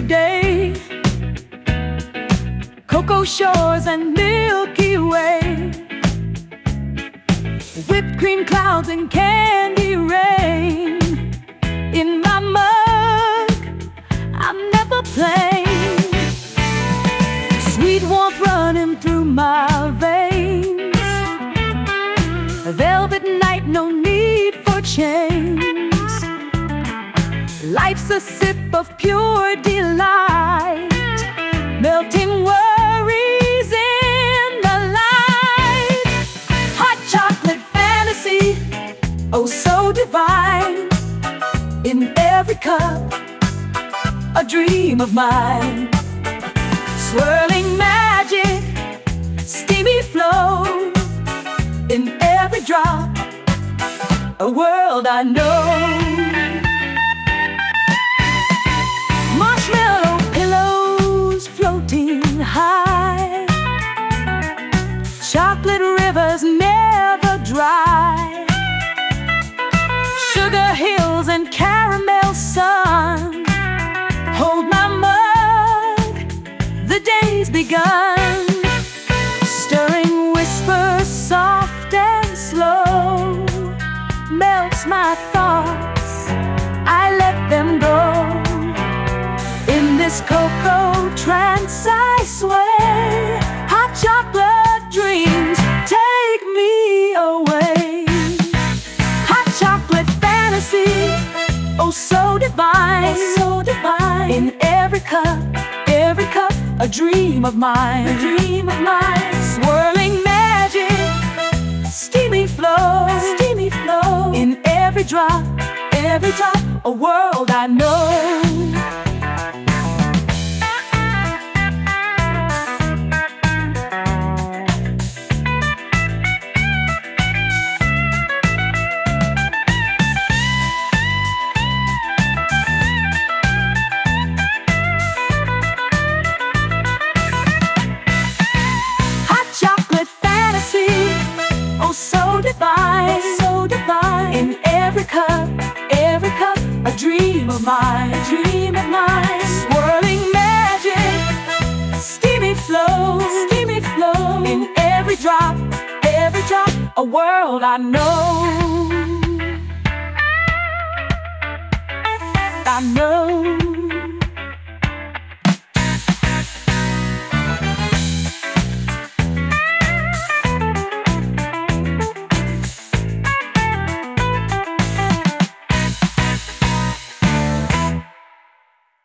day. Cocoa shores and Milky Way, whipped cream clouds and candy rain. In my mug, I'm never plain. Sweet warmth running through my veins. Velvet night, no need for chains. Life's a sip of pure delight, melting worries in the light. Hot chocolate fantasy, oh so divine. In every cup, a dream of mine. Swirling magic, steamy flow. In every drop, a world I know. Marshmallow pillows floating high, chocolate rivers never dry. Sugar hills and caramel sun, hold my mug, the day's begun. Stirring whispers soft and slow, melts my thoughts, I let them go. In this cocoa trance I sway, hot chocolate dreams take me away. Hot chocolate fantasy, oh so divine, oh so divine. In every cup, a dream of mine, a dream of mine. Swirling magic, steamy flow, steamy flow. In every drop, a world I know. So divine. In every cup, a dream of mine, a dream of mine. Swirling magic, steamy flow, steamy flow. In every drop, a world I know. I know.